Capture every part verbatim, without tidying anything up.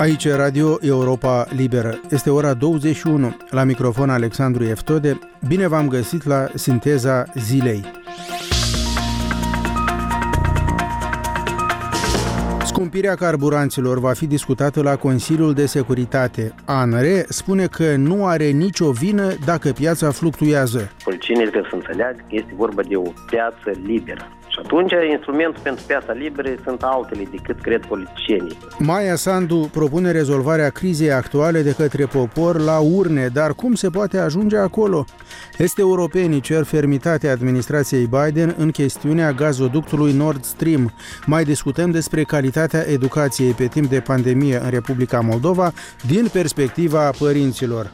Aici e Radio Europa Liberă. Este ora douăzeci și unu. La microfon Alexandru Eftode. Bine v-am găsit la Sinteza Zilei. Scumpirea carburanților va fi discutată la Consiliul de Securitate. A N R spune că nu are nicio vină dacă piața fluctuează. Politicienii trebuie să înțeleagă că este vorba de o piață liberă. Și atunci, instrumentul pentru piața liberă sunt altele decât cred politicienii. Maia Sandu propune rezolvarea crizei actuale de către popor la urne, dar cum se poate ajunge acolo? Este europenii cer fermitatea administrației Biden în chestiunea gazoductului Nord Stream. Mai discutăm despre calitatea educației pe timp de pandemie în Republica Moldova din perspectiva părinților.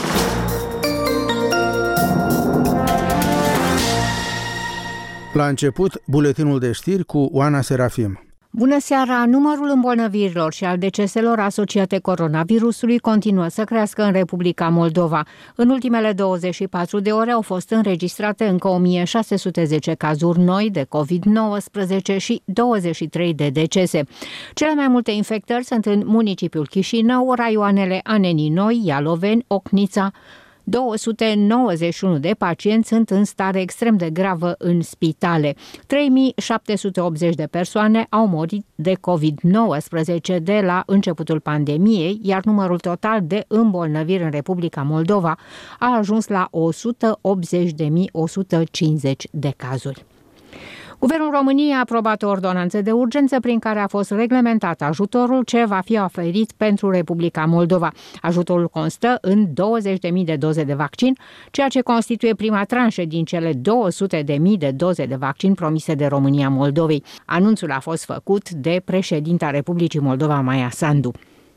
La început, buletinul de știri cu Oana Serafim. Bună seara! Numărul îmbolnăvirilor și al deceselor asociate coronavirusului continuă să crească în Republica Moldova. În ultimele douăzeci și patru de ore au fost înregistrate încă o mie șase sute zece cazuri noi de covid nouăsprezece și douăzeci și trei de decese. Cele mai multe infectări sunt în municipiul Chișinău, raioanele Anenii Noi, Ialoveni, Ocnița. două sute nouăzeci și unu de pacienți sunt în stare extrem de gravă în spitale. trei mii șapte sute optzeci de persoane au murit de covid nouăsprezece de la începutul pandemiei, iar numărul total de îmbolnăviri în Republica Moldova a ajuns la o sută optzeci de mii o sută cincizeci de cazuri. Guvernul României a aprobat o ordonanță de urgență prin care a fost reglementat ajutorul ce va fi oferit pentru Republica Moldova. Ajutorul constă în douăzeci de mii de doze de vaccin, ceea ce constituie prima tranșă din cele două sute de mii de doze de vaccin promise de România Moldovei. Anunțul a fost făcut de președinta Republicii Moldova, Maia Sandu.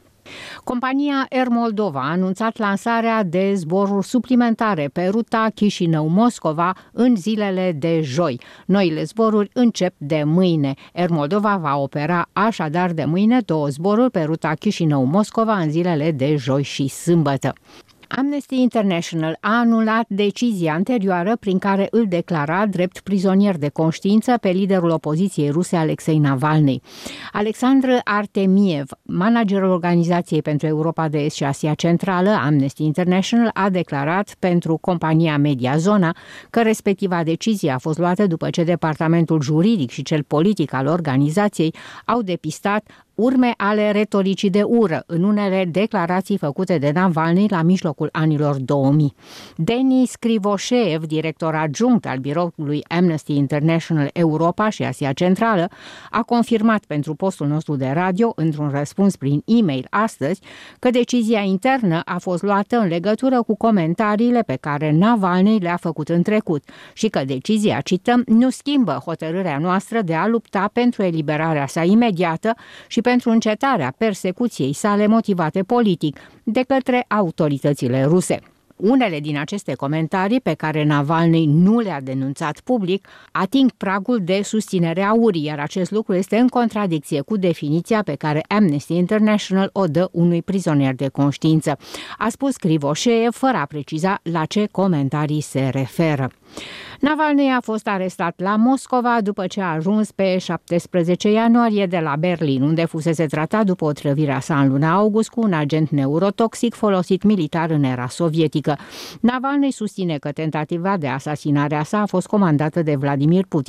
Compania Air Moldova a anunțat lansarea de zboruri suplimentare pe ruta Chișinău-Moscova în zilele de joi. Noile zboruri încep de mâine. Air Moldova va opera așadar de mâine două zboruri pe ruta Chișinău-Moscova în zilele de joi și sâmbătă. Amnesty International a anulat decizia anterioară prin care îl declara drept prizonier de conștiință pe liderul opoziției ruse Alexei Navalny. Alexandru Artemiev, managerul Organizației pentru Europa de Est și Asia Centrală, Amnesty International, a declarat pentru compania Mediazona că respectiva decizie a fost luată după ce departamentul juridic și cel politic al organizației au depistat urme ale retoricii de ură în unele declarații făcute de Navalny la mijlocul anilor două mii. Denis Krivoșeev, director adjunct al biroului Amnesty International Europa și Asia Centrală, a confirmat pentru postul nostru de radio, într-un răspuns prin e-mail astăzi, că decizia internă a fost luată în legătură cu comentariile pe care Navalny le-a făcut în trecut și că decizia, cităm, nu schimbă hotărârea noastră de a lupta pentru eliberarea sa imediată și pentru încetarea persecuției sale motivate politic de către autoritățile ruse. Unele din aceste comentarii pe care Navalny nu le-a denunțat public ating pragul de susținere a urii, iar acest lucru este în contradicție cu definiția pe care Amnesty International o dă unui prizonier de conștiință, a spus Krivoșeev fără a preciza la ce comentarii se referă. Navalny a fost arestat la Moscova după ce a ajuns pe șaptesprezece ianuarie de la Berlin, unde fusese tratat după otrăvirea sa în luna august cu un agent neurotoxic folosit militar în era sovietică. Navalny susține că tentativa de asasinare a sa a fost comandată de Vladimir Putin